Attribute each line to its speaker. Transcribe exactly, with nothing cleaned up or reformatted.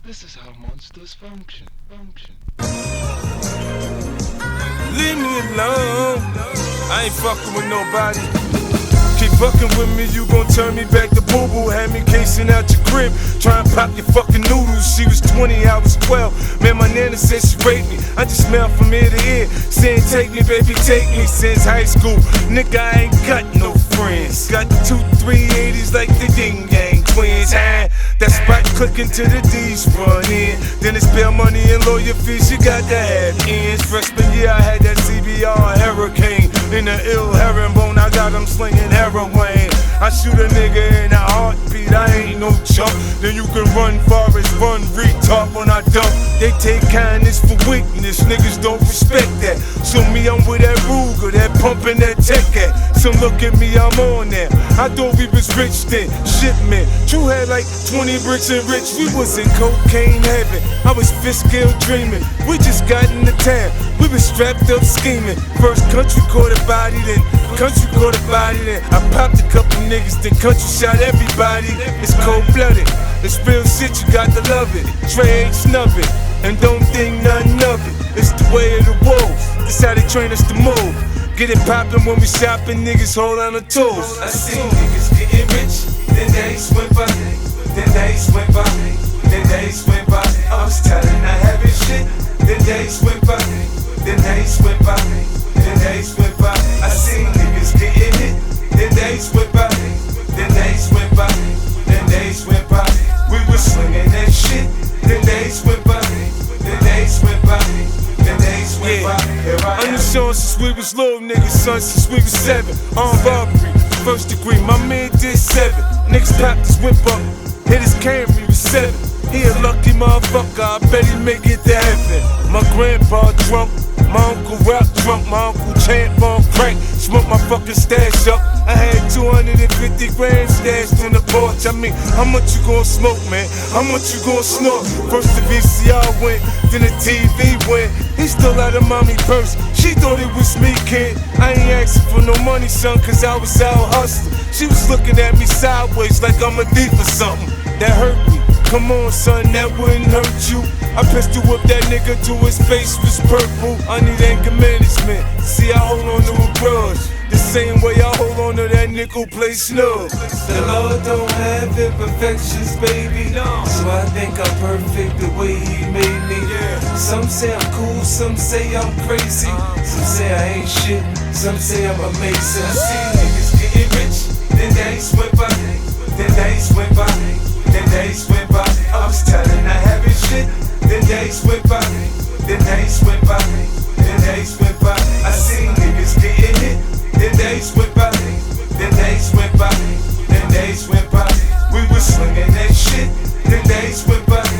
Speaker 1: This is how monsters function. Function.
Speaker 2: Leave me alone. I ain't fucking with nobody. Keep fucking with me, you gon' turn me back to boo-boo. Had me casing out your crib, try and pop your fucking noodles. She was twenty, I was twelve. Man, my nana said she raped me. I just smell from ear to ear, saying take me, baby, take me. Since high school, nigga, I ain't got no friends. Got two three eighties like the Ding Yang twins. Ah, that spot clicking to the D's run in. Then it's bail money and lawyer fees, you got to have ends. Freshman year, I had that C B R Hurricane. In the ill herringbone, I got him slinging heroin. I shoot a nigga in a heartbeat, I ain't no chump. Then you can run forest, run retard when I dump. They take kindness for weakness, niggas don't respect that. So me, I'm with that Ruger, that pumping that tech at. So look at me, I'm on there. I thought we was rich then, shipment. True had like twenty bricks and rich, we was in cocaine heaven. I was fifth scale dreaming, we just got in the town. We was strapped up scheming. First country caught a body, then country caught a body, then I popped a couple niggas, then country shot everybody. It's cold blooded, it's real shit, you got to love it. Trey ain't snub it, and don't think nothing of it. It's the way of the wolves, this how they train us to move. Get it poppin' when we shopping, niggas hold on the tools.
Speaker 3: I seen niggas getting rich, then days went by, then days went by, then days went by. I was tired of not having shit, then days went by, then days went by, then days went by. I seen niggas getting hit, then days went by, then days went by, then days went by. We was slinging that shit, then days went by, then days went by, then days went by.
Speaker 2: I'm the son since we was little niggas, son since we was seven. Armed robbery, first degree, my man did seven. Niggas popped his whip up, hit his Camry with seven. He a lucky motherfucker, I bet he make it to heaven. My grandpa drunk, my uncle rap drunk, my uncle champ on crank. Smoke my fucking stash up. I had two hundred fifty grand stashed on the porch. I mean, how much you gon' smoke, man? How much you gon' snort? First the V C R went, then the T V went. He stole out of mommy purse, she thought it was me, kid. I ain't asking for no money, son, cause I was out hustling. She was looking at me sideways like I'm a thief or something. That hurt me. Come on, son, that wouldn't hurt you. I pistol whipped that nigga till his face was purple. I need anger management. See, I hold on to a grudge the same way I hold on to that nickel plate snug.
Speaker 3: The Lord don't have imperfections, baby. So I think I'm perfect the way He made me. Some say I'm cool, some say I'm crazy. Some say I ain't shit, some say I'm amazing. I see niggas getting rich, then days went by, then days went by, then days went by. I was tired of not having shit, then days went by, then days went by, then days went by. I seen niggas getting hit, then days went by, then days went by, then days went by. We was slinging that shit, then days went by.